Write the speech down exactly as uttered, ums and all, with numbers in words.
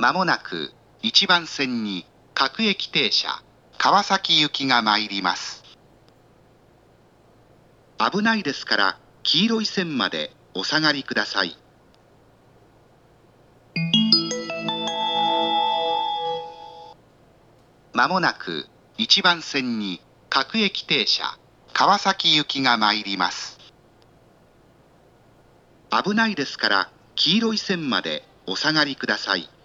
まもなくいちばん線に各駅停車川崎行きが参ります。危ないですから黄色い線までお下がりください。まもなくいちばん線に各駅停車川崎行きが参ります。危ないですから黄色い線までお下がりください。